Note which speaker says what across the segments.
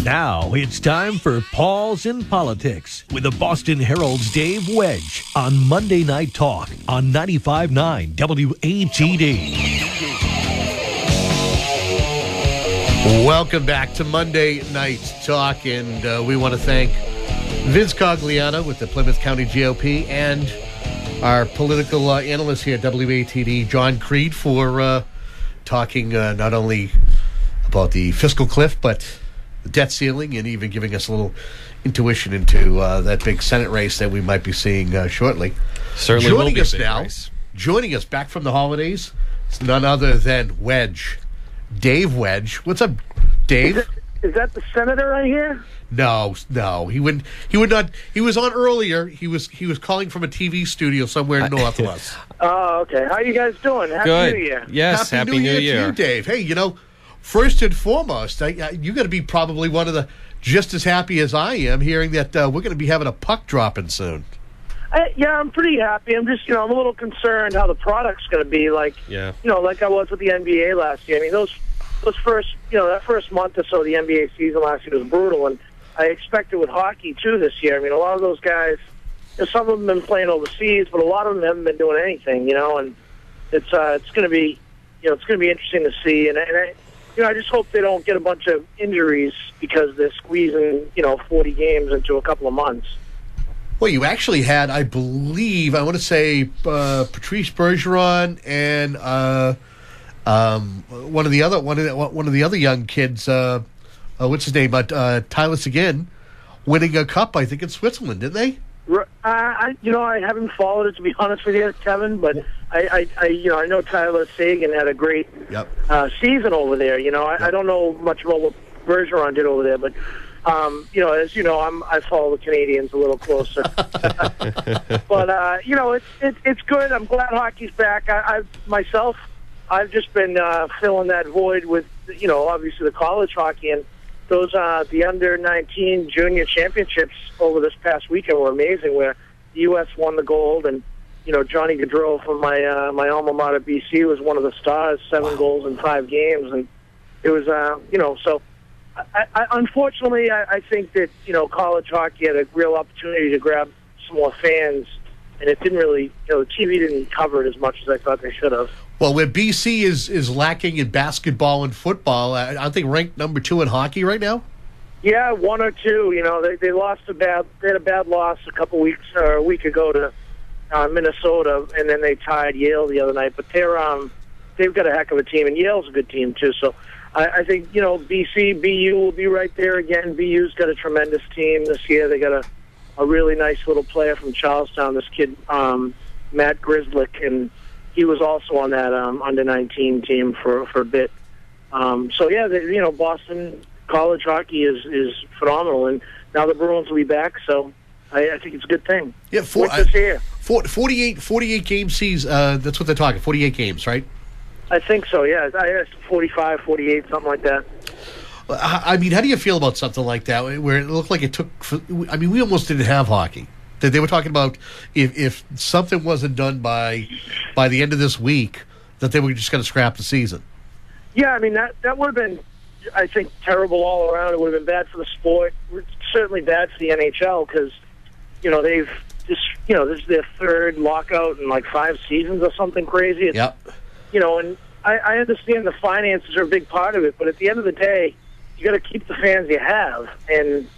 Speaker 1: Now it's time for Paul's in Politics with the Boston Herald's Dave Wedge on Monday Night Talk on 95.9 WATD.
Speaker 2: Welcome back to Monday Night Talk, and we want to thank Vince Cogliano with the Plymouth County GOP and our political analyst here at WATD, John Creed, for talking not only about the fiscal cliff, but the debt ceiling, and even giving us a little intuition into that big Senate race that we might be seeing shortly.
Speaker 3: Certainly
Speaker 2: joining
Speaker 3: will be
Speaker 2: us
Speaker 3: a big
Speaker 2: now,
Speaker 3: race.
Speaker 2: Joining us back from the holidays, it's none other than Wedge, Dave Wedge. What's up, Dave?
Speaker 4: Is that the senator right here?
Speaker 2: No, he would not. He was on earlier. He was calling from a TV studio somewhere north of us.
Speaker 4: Oh, okay. How you guys doing? Happy
Speaker 3: Good.
Speaker 4: New Year.
Speaker 3: Yes, Happy New Year.
Speaker 2: to you, Dave. Hey, first and foremost, you got to be probably one of the just as happy as I am hearing that we're going to be having a puck dropping soon.
Speaker 4: Yeah, I'm pretty happy. I'm just, I'm a little concerned how the product's going to be like, like I was with the NBA last year. I mean, those first, that first month or so of the NBA season last year was brutal, and I expect it with hockey too this year. I mean, a lot of those guys, some of them have been playing overseas, but a lot of them haven't been doing anything, and it's going to be, it's going to be interesting to see, and I just hope they don't get a bunch of injuries because they're squeezing, 40 games into a couple of months.
Speaker 2: Well, you actually had, I believe, I want to say Patrice Bergeron and one of the other young kids. What's his name? Tyler Seguin, winning a cup, I think, in Switzerland, didn't they?
Speaker 4: I haven't followed it, to be honest with you, Kevin, but I know Tyler Seguin had a great season over there. I don't know much about what Bergeron did over there, but as you know, I follow the Canadians a little closer. But it's good. I'm glad hockey's back. I've just been filling that void with obviously the college hockey, and those the under-19 junior championships over this past weekend were amazing, where the U.S. won the gold, and Johnny Gaudreau from my alma mater, BC, was one of the stars, 7 goals in 5 games, and it was so. Unfortunately, I think that college hockey had a real opportunity to grab some more fans, and it didn't really, the TV didn't cover it as much as I thought they should have.
Speaker 2: Well, where BC is lacking in basketball and football, I think ranked number 2 in hockey right now.
Speaker 4: Yeah, 1 or 2. They lost they had a bad loss a week ago to Minnesota, and then they tied Yale the other night. But they've got a heck of a team, and Yale's a good team too. So I think BC, BU will be right there again. BU's got a tremendous team this year. They got a really nice little player from Charlestown. This kid Matt Grislick, and he was also on that under-19 team for a bit. Boston college hockey is phenomenal, and now the Bruins will be back, so I think it's a good thing.
Speaker 2: Yeah, 48 game season. That's what they're talking. 48 games, right?
Speaker 4: I think so. Yeah, I asked 45, 48, something like that.
Speaker 2: I mean, how do you feel about something like that, where it looked like it took? I mean, we almost didn't have hockey. They were talking about if something wasn't done by the end of this week, that they were just going to scrap the season. Yeah, I mean, that would have been, I think, terrible all around. It would have been bad for the sport. Certainly bad for the NHL because, they've just, this is their 3rd lockout in like 5 seasons or something crazy. Yep. And I understand the finances are a big part of it, but at the end of the day, you got to keep the fans you have, and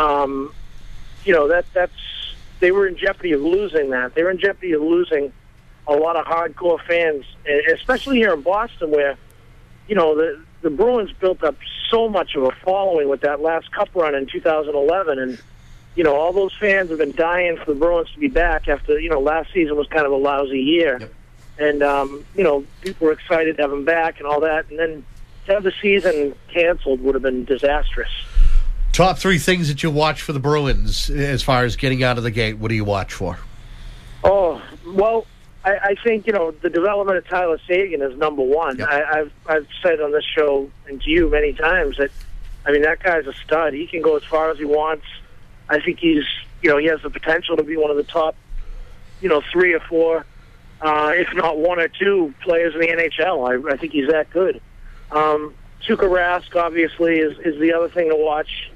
Speaker 2: that's. They were in jeopardy of losing that. They were in jeopardy of losing a lot of hardcore fans, especially here in Boston, where, the Bruins built up so much of a following with that last Cup run in 2011. And, all those fans have been dying for the Bruins to be back after, last season was kind of a lousy year. Yep. And, people were excited to have them back and all that. And then to have the season canceled would have been disastrous. Top 3 things that you watch for the Bruins as far as getting out of the gate. What do you watch for? Oh, well, I think, the development of Tyler Seguin is number 1. Yep. I've said on this show and to you many times that, that guy's a stud. He can go as far as he wants. I think he's, he has the potential to be one of the top, 3 or 4, if not 1 or 2 players in the NHL. I think he's that good. Tuukka Rask, obviously, is the other thing to watch.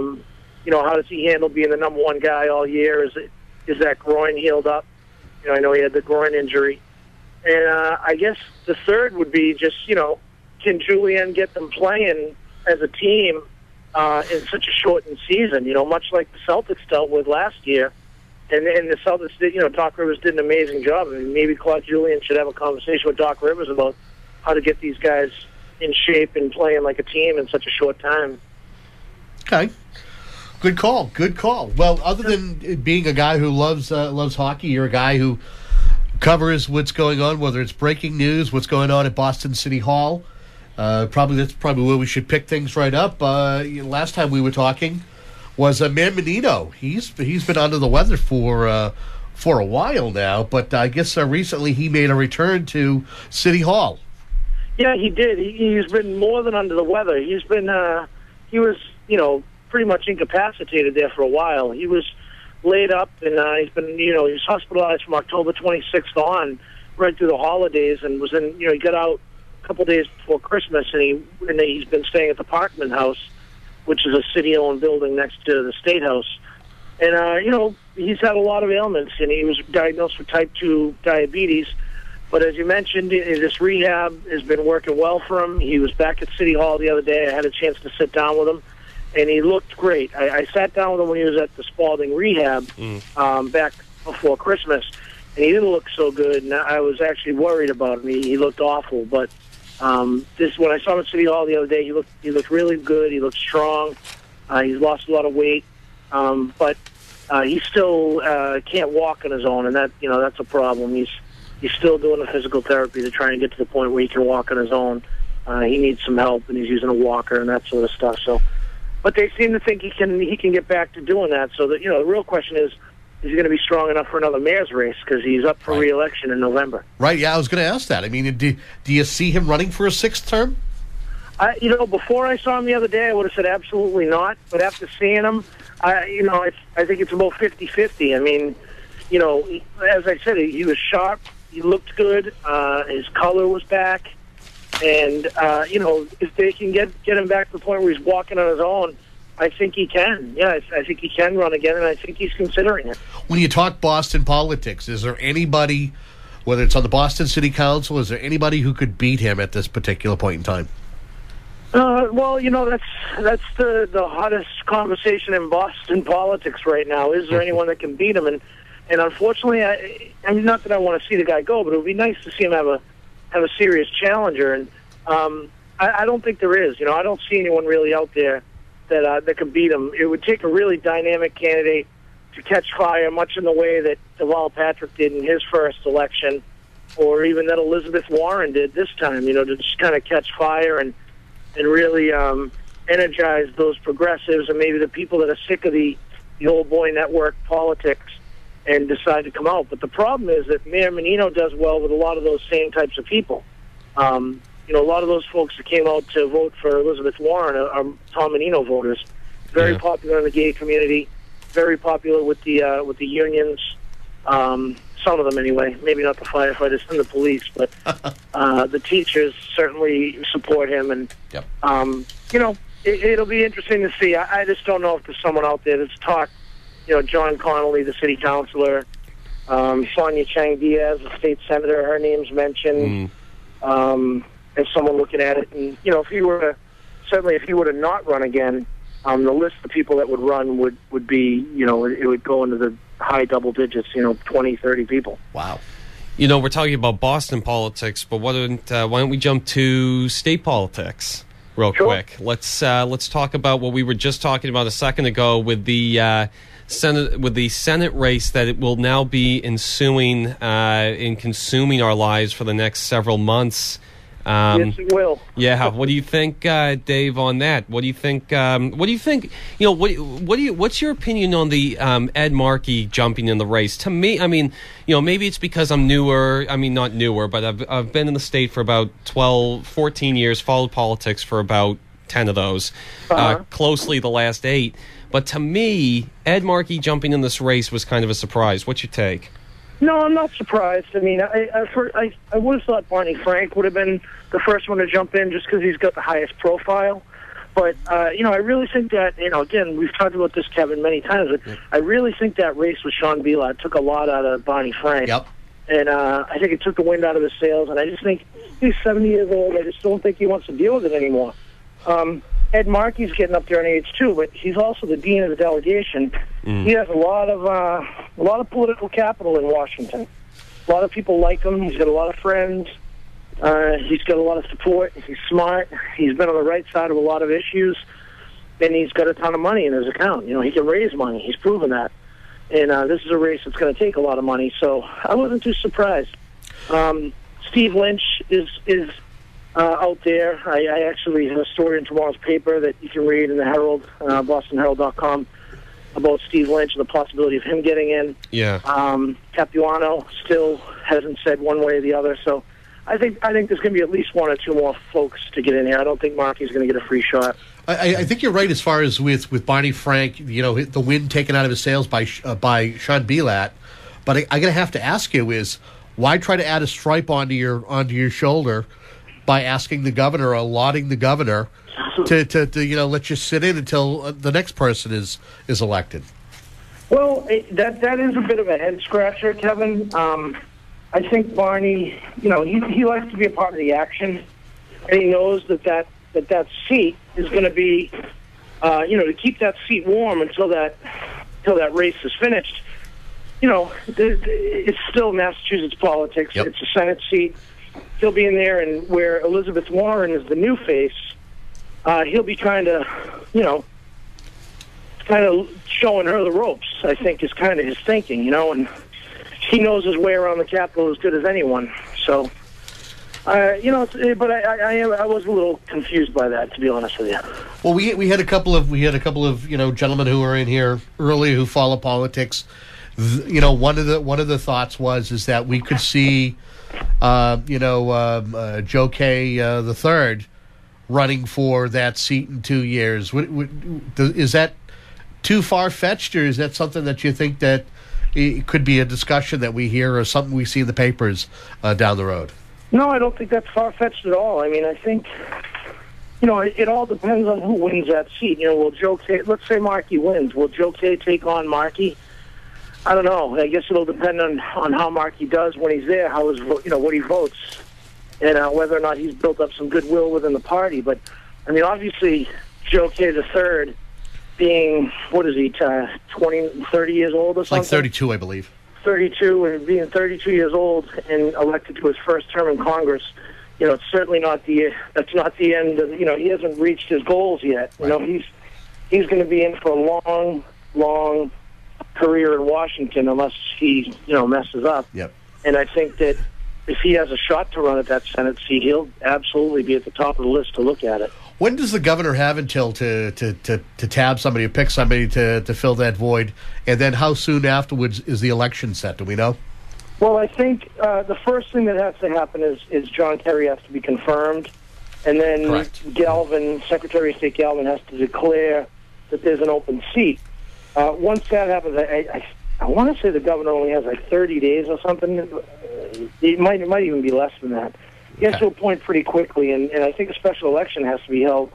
Speaker 2: How does he handle being the number one guy all year? Is that groin healed up? I know he had the groin injury. And I guess the third would be just, can Julien get them playing as a team in such a shortened season, much like the Celtics dealt with last year. And the Celtics did, Doc Rivers did an amazing job. I mean, maybe Claude Julien should have a conversation with Doc Rivers about how to get these guys in shape and playing like a team in such a short time.
Speaker 3: Okay. Good call. Well, other than being a guy who loves hockey, you're a guy who covers what's going on, whether it's breaking news, what's going on at Boston City Hall. That's probably where we should pick things right up. Last time we were talking was Man Menino. He's been under the weather for a while now, but I guess recently he made a return to City Hall.
Speaker 2: Yeah, he did. He's been more than under the weather. He's been he was pretty much incapacitated there for a while. He was laid up, and he's been, he was hospitalized from October 26th on, right through the holidays, and was in, he got out a couple days before Christmas, and he's been staying at the Parkman House, which is a city-owned building next to the State House. And, he's had a lot of ailments, and he was diagnosed with type 2 diabetes. But as you mentioned, this rehab has been working well for him. He was back at City Hall the other day. I had a chance to sit down with him, and he looked great. I sat down with him when he was at the Spalding rehab back before Christmas, and he didn't look so good, and I was actually worried about him. He looked awful, but when I saw him at City Hall the other day, he looked really good. He looked strong. He's lost a lot of weight, but he still can't walk on his own, and that's a problem. He's still doing the physical therapy to try and get to the point where he can walk on his own. He needs some help, and he's using a walker and that sort of stuff. So. But they seem to think he can get back to doing that. So that the real question is he going to be strong enough for another mayor's race? Because he's up for re-election in November.
Speaker 3: Right. Yeah, I was going to ask that. I mean, do you see him running for a sixth term?
Speaker 2: Before I saw him the other day, I would have said absolutely not. But after seeing him, I think it's about 50-50. I mean, as I said, he was sharp. He looked good. His color was back. And, if they can get him back to the point where he's walking on his own, I think he can. Yeah, I think he can run again, and I think he's considering it.
Speaker 3: When you talk Boston politics, is there anybody, whether it's on the Boston City Council, is there anybody who could beat him at this particular point in time?
Speaker 2: Well, that's the hottest conversation in Boston politics right now. Is there anyone that can beat him? And unfortunately, I mean, not that I want to see the guy go, but it would be nice to see him have a serious challenger, and I don't think there is. I don't see anyone really out there that can beat him. It would take a really dynamic candidate to catch fire, much in the way that Deval Patrick did in his first election, or even that Elizabeth Warren did this time. To just kind of catch fire and really energize those progressives and maybe the people that are sick of the old boy network politics and decide to come out. But the problem is that Mayor Menino does well with a lot of those same types of people. A lot of those folks that came out to vote for Elizabeth Warren are Tom Menino voters. Very popular in the gay community, very popular with the unions, some of them anyway, maybe not the firefighters and the police, but the teachers certainly support him. And, it'll be interesting to see. I just don't know if there's someone out there that's talked. John Connolly, the city councilor, Sonia Chang Diaz, the state senator, her name's mentioned as someone looking at it. And, if he were to not run again, the list of people that would run would be, it would go into the high double digits, 20, 30 people.
Speaker 3: Wow.
Speaker 5: We're talking about Boston politics, but why don't we jump to state politics real quick? Let's talk about what we were just talking about a second ago with the Senate race that it will now be ensuing in consuming our lives for the next several months.
Speaker 2: Yes, it will.
Speaker 5: Yeah. What do you think, Dave, on that? What do you think? What's your opinion on the Ed Markey jumping in the race? To me, I mean, maybe it's because I'm newer. I mean, not newer, but I've been in the state for about 14 years, followed politics for about 10 of those, closely the last 8. But to me, Ed Markey jumping in this race was kind of a surprise. What's your take?
Speaker 2: No, I'm not surprised. I mean, I would have thought Barney Frank would have been the first one to jump in just because he's got the highest profile. But, I really think that, again, we've talked about this, Kevin, many times, but I really think that race with Sean Bielad took a lot out of Barney Frank.
Speaker 3: Yep.
Speaker 2: And I think it took the wind out of his sails, and I just think he's 70 years old. I just don't think he wants to deal with it anymore. Ed Markey's getting up there in age, too, but he's also the dean of the delegation. He has a lot of political capital in Washington. A lot of people like him. He's got a lot of friends. He's got a lot of support. He's smart. He's been on the right side of a lot of issues, and he's got a ton of money in his account. He can raise money. He's proven that. And this is a race that's going to take a lot of money, so I wasn't too surprised. Steve Lynch is out there. I actually have a story in tomorrow's paper that you can read in the Herald, bostonherald.com, about Steve Lynch and the possibility of him getting in.
Speaker 5: Yeah.
Speaker 2: Capuano still hasn't said one way or the other, so I think there's going to be at least one or two more folks to get in here. I don't think Markey's going to get a free shot.
Speaker 3: I think you're right as far as with Barney Frank, the wind taken out of his sails by Sean Bielad. But I'm going to have to ask you is why try to add a stripe onto your shoulder by asking the governor or allotting the governor to let you sit in until the next person is elected?
Speaker 2: Well, that is a bit of a head scratcher, Kevin. I think Barney, he likes to be a part of the action, and he knows that seat is going to be, to keep that seat warm until that race is finished. It's still Massachusetts politics. Yep. It's a Senate seat. He'll be in there, and where Elizabeth Warren is the new face, he'll be trying to, kind of showing her the ropes, I think, is kind of his thinking, and he knows his way around the Capitol as good as anyone. So, but I was a little confused by that, to be honest with you.
Speaker 3: Well, we had a couple of gentlemen who were in here earlier who follow politics. One of the thoughts is that we could see, Joe Kay the third running for that seat in 2 years. Is that too far fetched, or is that something that you think that it could be a discussion that we hear or something we see in the papers down the road?
Speaker 2: No, I don't think that's far-fetched at all. I mean, I think, it all depends on who wins that seat. Will Joe Kay, let's say Markey wins, will Joe Kay take on Markey? I don't know. I guess it'll depend on how Markey does when he's there, what he votes, and whether or not he's built up some goodwill within the party. But, I mean, obviously, Joe Kay the third, being, 30 years old or something?
Speaker 3: Like 32, I believe.
Speaker 2: 32, and being 32 years old and elected to his first term in Congress, it's certainly that's not the end of, he hasn't reached his goals yet.
Speaker 3: Right.
Speaker 2: He's going to be in for a long, long career in Washington unless he, messes up.
Speaker 3: Yep.
Speaker 2: And I think that if he has a shot to run at that Senate seat, he'll absolutely be at the top of the list to look at it.
Speaker 3: When does the governor have until to tab somebody, to pick somebody to fill that void? And then how soon afterwards is the election set? Do we know?
Speaker 2: Well, I think the first thing that has to happen is John Kerry has to be confirmed. And then
Speaker 3: Correct.
Speaker 2: Galvin, Secretary of State Galvin, has to declare that there's an open seat. Once that happens, I want to say the governor only has 30 days or something. It might even be less than that. He has to appoint pretty quickly, and I think a special election has to be held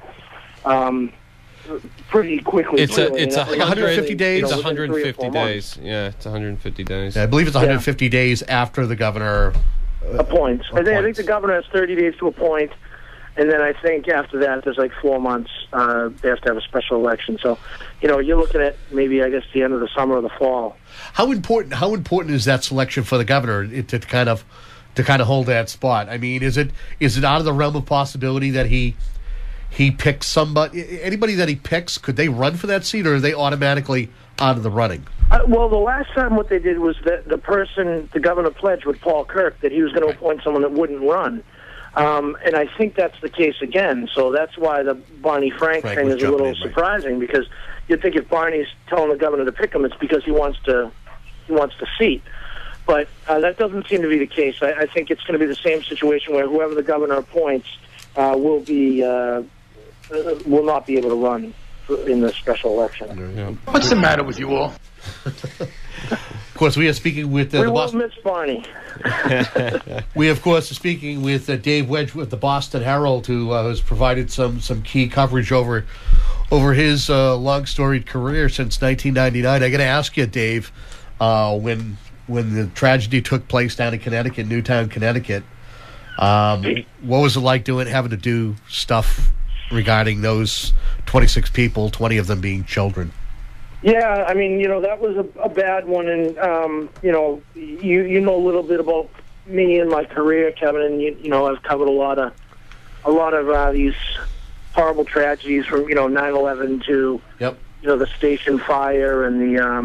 Speaker 2: pretty quickly.
Speaker 5: It's 150
Speaker 3: days.
Speaker 5: It's 150 days. Yeah, it's 150 days.
Speaker 3: Yeah, I believe it's 150 days after the governor
Speaker 2: appoints. I think the governor has 30 days to appoint, and then I think after that there's 4 months. They have to have a special election. So, you're looking at maybe, I guess, the end of the summer or the fall.
Speaker 3: How important is that selection for the governor to kind of hold that spot? I mean, is it out of the realm of possibility that he picks somebody? Anybody that he picks, could they run for that seat, or are they automatically out of the running?
Speaker 2: Well, the last time what they did was that the governor pledged with Paul Kirk that he was going to appoint someone that wouldn't run. And I think that's the case again. So that's why the Barney Frank thing is a little surprising, because you'd think if Barney's telling the governor to pick him, it's because he wants the seat. But that doesn't seem to be the case. I think it's going to be the same situation where whoever the governor appoints will not be able to run in the special election.
Speaker 6: What's the matter with you all?
Speaker 3: course, we are speaking with
Speaker 4: we
Speaker 3: the
Speaker 4: won't
Speaker 3: Boston.
Speaker 4: miss Barney.
Speaker 3: We, of course, are speaking with Dave Wedge with the Boston Herald, who has provided some key coverage over his long storied career since 1999. I got to ask you, Dave, when the tragedy took place down in Connecticut, Newtown, Connecticut, what was it like having to do stuff regarding those 26 people, 20 of them being children?
Speaker 4: Yeah, I mean, that was a bad one, and you know a little bit about me and my career, Kevin, and I've covered a lot of these horrible tragedies from 9/11 to the station fire and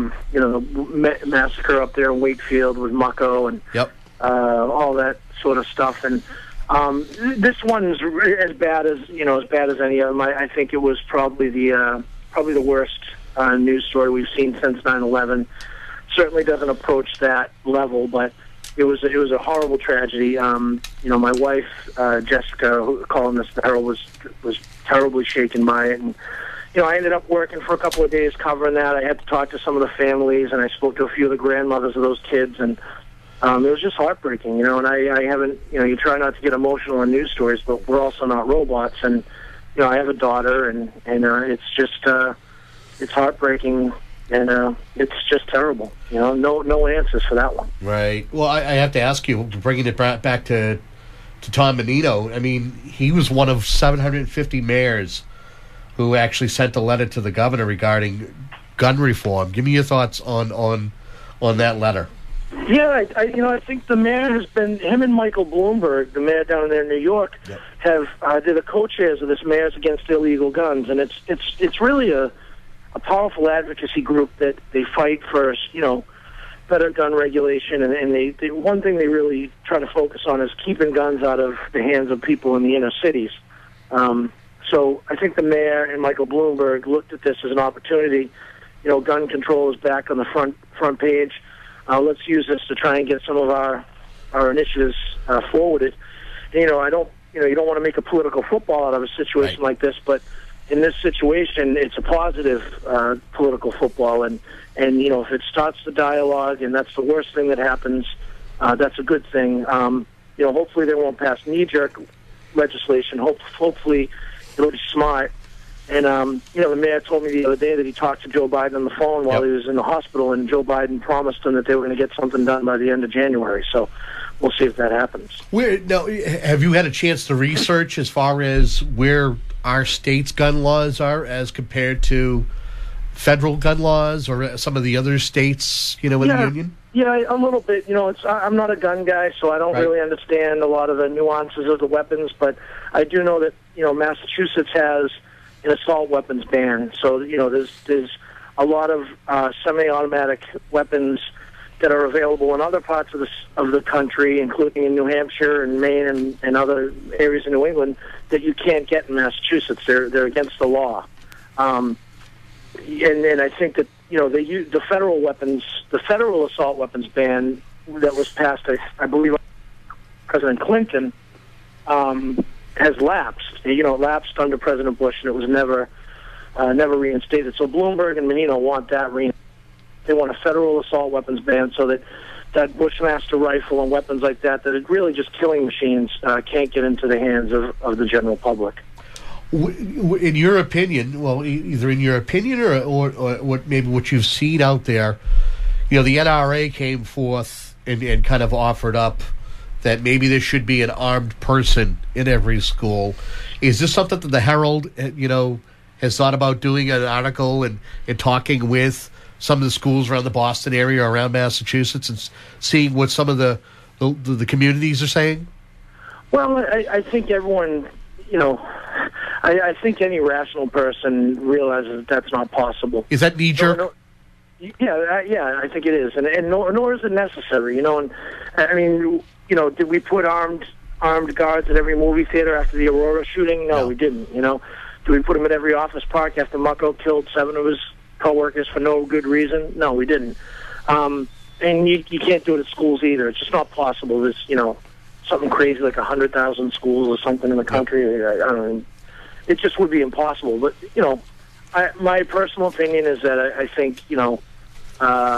Speaker 4: the massacre up there in Wakefield with Mucko and all that sort of stuff, and this one's as bad as any of them. I think it was probably the worst news story we've seen since 9/11. Certainly doesn't approach that level, but it was a horrible tragedy. My wife Jessica, who columnist at the Herald, was terribly shaken by it, and I ended up working for a couple of days covering that. I had to talk to some of the families, and I spoke to a few of the grandmothers of those kids, and it was just heartbreaking. And I haven't, you try not to get emotional in news stories, but we're also not robots, and I have a daughter, and it's just it's heartbreaking, and it's just terrible. No answers for that one.
Speaker 3: Right. Well, I have to ask you, bringing it back to Tom Menino. I mean, he was one of 750 mayors who actually sent a letter to the governor regarding gun reform. Give me your thoughts on that letter.
Speaker 4: Yeah, I think the mayor has been, him and Michael Bloomberg, the mayor down there in New York, have they're the co-chairs of this Mayors Against Illegal Guns, and it's really a powerful advocacy group that they fight for, better gun regulation, and they one thing they really try to focus on is keeping guns out of the hands of people in the inner cities. So I think the mayor and Michael Bloomberg looked at this as an opportunity. Gun control is back on the front page. Let's use this to try and get some of our initiatives forwarded. And, I don't, you don't want to make a political football out of a situation like this, but in this situation, it's a positive political football, and if it starts the dialogue, and that's the worst thing that happens, that's a good thing. Hopefully they won't pass knee-jerk legislation. Hopefully it'll be smart. And the mayor told me the other day that he talked to Joe Biden on the phone while he was in the hospital, and Joe Biden promised him that they were going to get something done by the end of January. So we'll see if that happens.
Speaker 3: Now, have you had a chance to research as far as where our state's gun laws are as compared to federal gun laws or some of the other states, in the union?
Speaker 4: Yeah, a little bit. I'm not a gun guy, so I don't really understand a lot of the nuances of the weapons, but I do know that, Massachusetts has an assault weapons ban. So, there's a lot of semi-automatic weapons that are available in other parts of the country, including in New Hampshire and Maine and other areas in New England, that you can't get in Massachusetts. They're against the law. And I think that the federal assault weapons ban that was passed, I believe, President Clinton, has lapsed. It lapsed under President Bush, and it was never reinstated. So Bloomberg and Menino want that reinstated. They want a federal assault weapons ban so that Bushmaster rifle and weapons like that are really just killing machines, can't get into the hands of the general public.
Speaker 3: In your opinion, well, either in your opinion or what you've seen out there, the NRA came forth and kind of offered up that maybe there should be an armed person in every school. Is this something that the Herald, has thought about doing an article and talking with some of the schools around the Boston area or around Massachusetts and seeing what some of the communities are saying? Well,
Speaker 4: I think everyone, I think any rational person realizes that's not possible.
Speaker 3: Is that knee-jerk?
Speaker 4: Yeah, I think it is, and nor is it necessary. And I mean, did we put armed guards at every movie theater after the Aurora shooting? No, we didn't. Did we put them at every office park after Mucko killed 7 of his co-workers for no good reason? No, we didn't. And you can't do it at schools either. It's just not possible. There's something crazy like 100,000 schools or something in the country. I don't know. It just would be impossible. But my personal opinion is that I think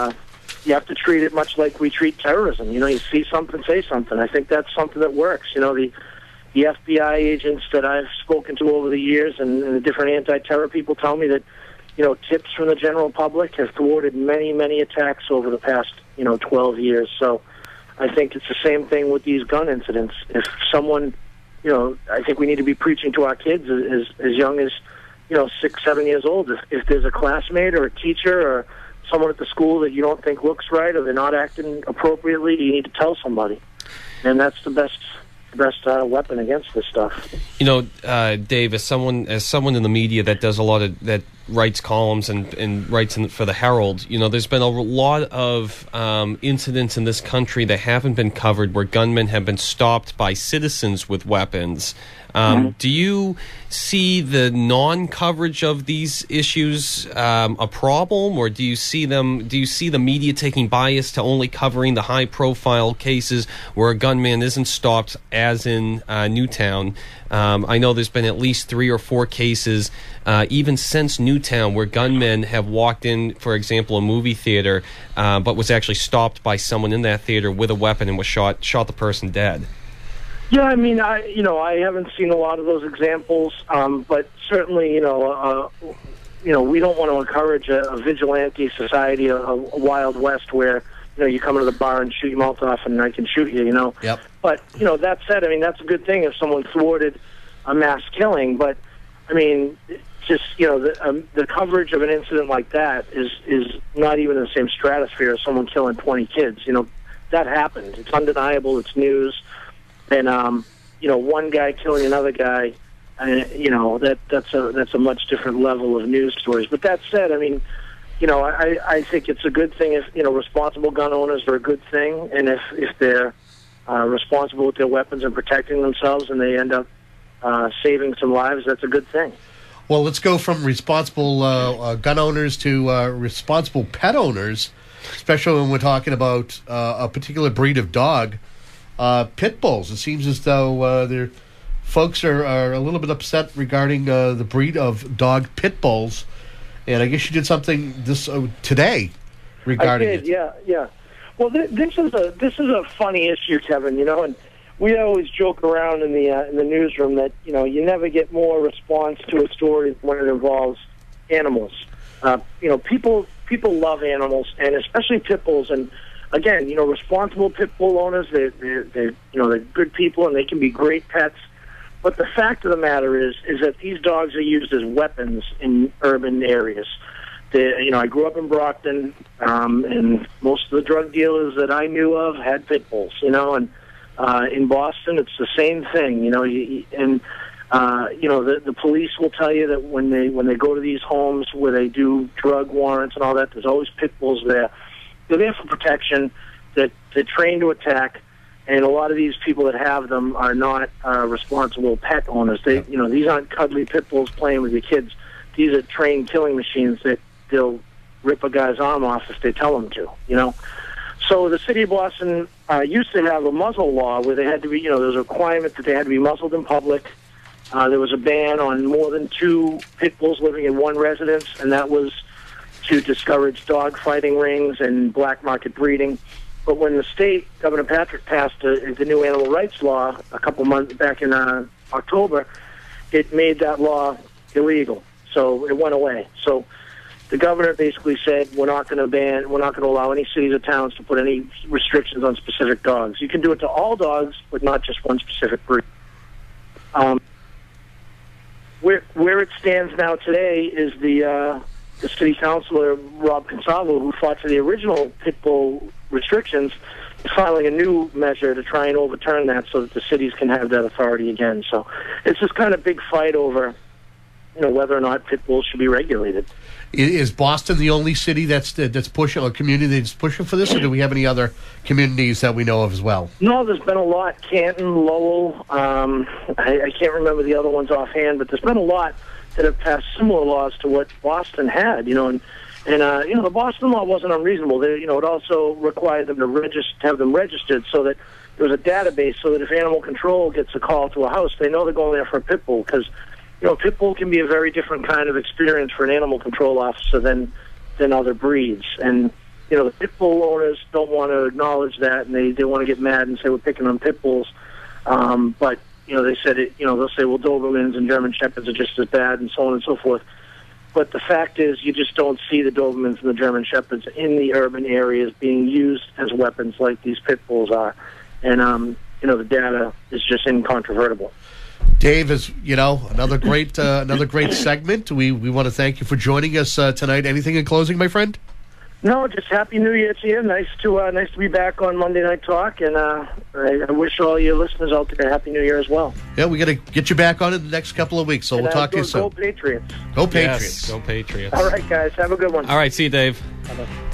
Speaker 2: you have to treat it much like we treat terrorism. You know, you see something, say something. I think that's something that works. You know, the FBI agents that I've spoken to over the years and the different anti-terror people tell me that, you know, tips from the general public have thwarted many, many attacks over the past, 12 years. So I think it's the same thing with these gun incidents. If someone, I think we need to be preaching to our kids as young as, 6, 7 years old. If there's a classmate or a teacher or someone at the school that you don't think looks right or they're not acting appropriately, you need to tell somebody. And that's the best weapon against this stuff.
Speaker 5: Dave, as someone in the media that does a lot of that, writes columns and writes for the Herald, there's been a lot of incidents in this country that haven't been covered where gunmen have been stopped by citizens with weapons. Do you see the non-coverage of these issues a problem, or do you see the media taking bias to only covering the high-profile cases where a gunman isn't stopped, as in Newtown? I know there's been at least 3 or 4 cases, even since Newtown, where gunmen have walked in, for example, a movie theater, but was actually stopped by someone in that theater with a weapon and was shot the person dead.
Speaker 2: Yeah, I mean, I haven't seen a lot of those examples, but certainly, we don't want to encourage a vigilante society, a Wild West where, you come into the bar and shoot your mouth off and I can shoot you,
Speaker 3: Yep.
Speaker 2: But, that said, I mean, that's a good thing if someone thwarted a mass killing, but, I mean, just, the coverage of an incident like that is not even in the same stratosphere as someone killing 20 kids. That happened. It's undeniable. It's news. And one guy killing another guy, that's a much different level of news stories. But that said, I mean, I think it's a good thing if responsible gun owners are a good thing, and if they're responsible with their weapons and protecting themselves, and they end up saving some lives, that's a good thing.
Speaker 3: Well, let's go from responsible gun owners to responsible pet owners, especially when we're talking about a particular breed of dog. Pit bulls. It seems as though folks are a little bit upset regarding the breed of dog pit bulls, and I guess you did something today regarding it.
Speaker 2: Yeah. Well, this is a funny issue, Kevin. And we always joke around in the newsroom that you never get more response to a story when it involves animals. People love animals, and especially pit bulls. And again, responsible pit bull owners, they're good people and they can be great pets. But the fact of the matter is that these dogs are used as weapons in urban areas. I grew up in Brockton, and most of the drug dealers that I knew of had pit bulls, and in Boston it's the same thing, the police will tell you that when they go to these homes where they do drug warrants and all that, there's always pit bulls there. They're there for protection. They're trained to attack, and a lot of these people that have them are not responsible pet owners. These aren't cuddly pit bulls playing with your kids. These are trained killing machines that they'll rip a guy's arm off if they tell them to. So the city of Boston used to have a muzzle law where they had to be. There was a requirement that they had to be muzzled in public. There was a ban on more than 2 pit bulls living in one residence, and that was to discourage dog fighting rings and black market breeding. But when the state, Governor Patrick, passed the new animal rights law a couple months back in October, it made that law illegal. So it went away. So the governor basically said, we're not going to allow any cities or towns to put any restrictions on specific dogs. You can do it to all dogs, but not just one specific breed. Where it stands now today is the city councilor, Rob Consalvo, who fought for the original pit bull restrictions, is filing a new measure to try and overturn that so that the cities can have that authority again. So it's this kind of big fight over, whether or not pit bulls should be regulated.
Speaker 3: Is Boston the only city that's pushing, or community that's pushing for this, or do we have any other communities that we know of as well?
Speaker 2: No, there's been a lot. Canton, Lowell, I can't remember the other ones offhand, but there's been a lot that have passed similar laws to what Boston had, and the Boston law wasn't unreasonable. It also required them to have them registered so that there was a database so that if animal control gets a call to a house, they know they're going there for a pit bull, because pit bull can be a very different kind of experience for an animal control officer than other breeds. And the pit bull owners don't want to acknowledge that, and they want to get mad and say we're picking on pit bulls. But they said it. They'll say, well, Dobermans and German Shepherds are just as bad, and so on and so forth. But the fact is, you just don't see the Dobermans and the German Shepherds in the urban areas being used as weapons like these pit bulls are. And, the data is just incontrovertible.
Speaker 3: Dave, is another great segment. We want to thank you for joining us tonight. Anything in closing, my friend?
Speaker 2: No, just Happy New Year to you. Nice to be back on Monday Night Talk, and I wish all your listeners out there a Happy New Year as well.
Speaker 3: Yeah, we got to get you back on in the next couple of weeks, so we'll talk to you soon.
Speaker 2: Go Patriots.
Speaker 3: Go Patriots.
Speaker 5: Yes, go Patriots.
Speaker 2: All right, guys. Have a good one.
Speaker 5: All right, see you, Dave.
Speaker 2: Bye-bye.